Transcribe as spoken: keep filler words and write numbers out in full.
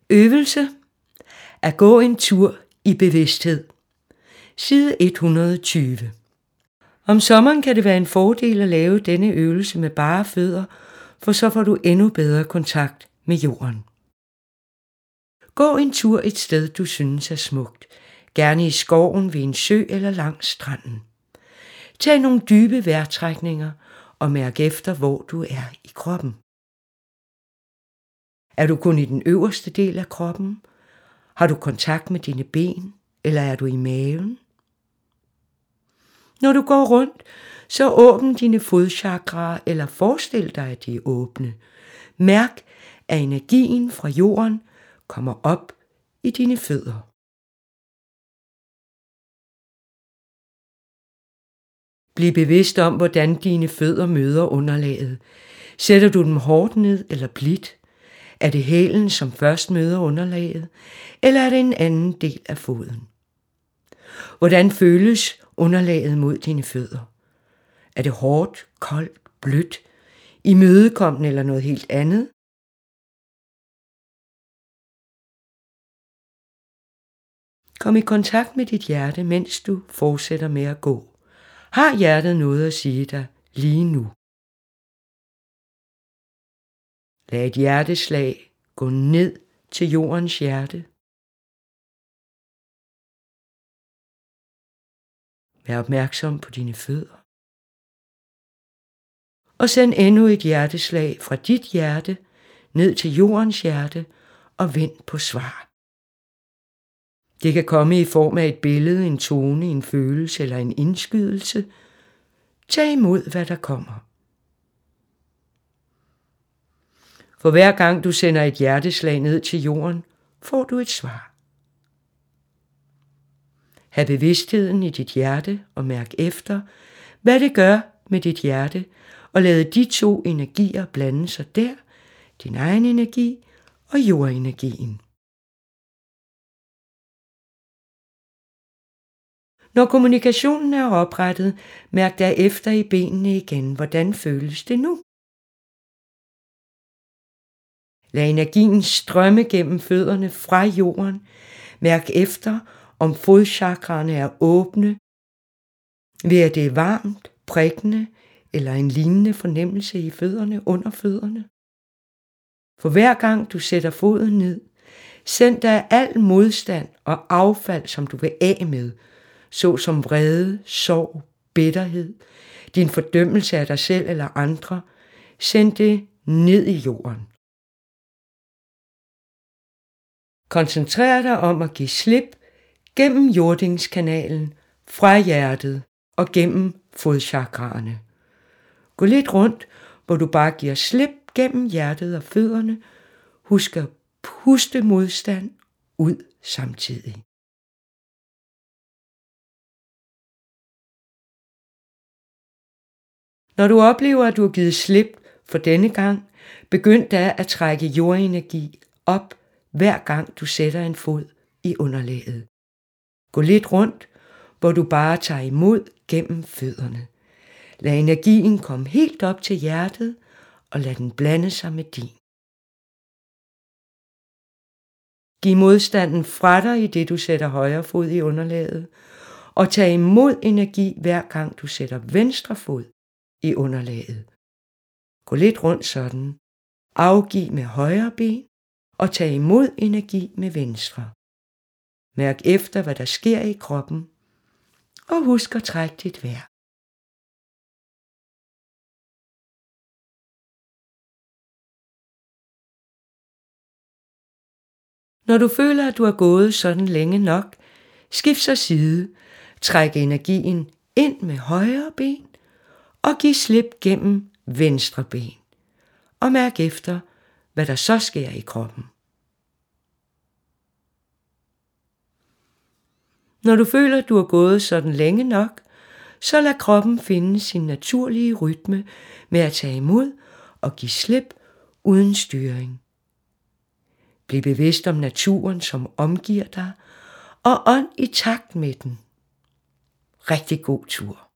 Øvelse. At gå en tur i bevidsthed. Side et hundrede og tyve. Om sommeren kan det være en fordel at lave denne øvelse med bare fødder, for så får du endnu bedre kontakt med jorden. Gå en tur et sted, du synes er smukt. Gerne i skoven, ved en sø eller langs stranden. Tag nogle dybe vejrtrækninger og mærk efter, hvor du er i kroppen. Er du kun i den øverste del af kroppen? Har du kontakt med dine ben, eller er du i maven? Når du går rundt, så åbn dine fodchakraer, eller forestil dig, at de er åbne. Mærk, at energien fra jorden kommer op i dine fødder. Bliv bevidst om, hvordan dine fødder møder underlaget. Sætter du dem hårdt ned eller blidt? Er det hælen, som først møder underlaget, eller er det en anden del af foden? Hvordan føles underlaget mod dine fødder? Er det hårdt, koldt, blødt, imødekommende eller noget helt andet? Kom i kontakt med dit hjerte, mens du fortsætter med at gå. Har hjertet noget at sige dig lige nu? Lad et hjerteslag gå ned til jordens hjerte. Vær opmærksom på dine fødder. Og send endnu et hjerteslag fra dit hjerte ned til jordens hjerte og vent på svar. Det kan komme i form af et billede, en tone, en følelse eller en indskydelse. Tag imod, hvad der kommer. For hver gang du sender et hjerteslag ned til jorden, får du et svar. Ha' bevidstheden i dit hjerte og mærk efter, hvad det gør med dit hjerte, og lad de to energier blande sig der, din egen energi og jordenergien. Når kommunikationen er oprettet, mærk derefter i benene igen. Hvordan føles det nu? Lad energien strømme gennem fødderne fra jorden. Mærk efter, om fodchakraerne er åbne, ved at det er varmt, prikkende eller en lignende fornemmelse i fødderne under fødderne. For hver gang du sætter foden ned, send dig al modstand og affald, som du vil af med, såsom vrede, sorg, bitterhed, din fordømmelse af dig selv eller andre, send det ned i jorden. Koncentrer dig om at give slip gennem jordingskanalen, fra hjertet og gennem fodchakraerne. Gå lidt rundt, hvor du bare giver slip gennem hjertet og fødderne. Husk at puste modstand ud samtidig. Når du oplever, at du har givet slip for denne gang, begynd da at trække jordenergi op, hver gang du sætter en fod i underlaget. Gå lidt rundt, hvor du bare tager imod gennem fødderne. Lad energien komme helt op til hjertet, og lad den blande sig med din. Giv modstanden fra dig i det, du sætter højre fod i underlaget, og tag imod energi, hver gang du sætter venstre fod i underlaget. Gå lidt rundt sådan. Afgiv med højre ben, og tag imod energi med venstre. Mærk efter, hvad der sker i kroppen, og husk at trække dit vejr. Når du føler, at du har gået sådan længe nok, skift så side, træk energien ind med højre ben, og giv slip gennem venstre ben. Og mærk efter, hvad der så sker i kroppen. Når du føler, at du har gået sådan længe nok, så lad kroppen finde sin naturlige rytme med at tage imod og give slip uden styring. Bliv bevidst om naturen, som omgiver dig, og ånd i takt med den. Rigtig god tur.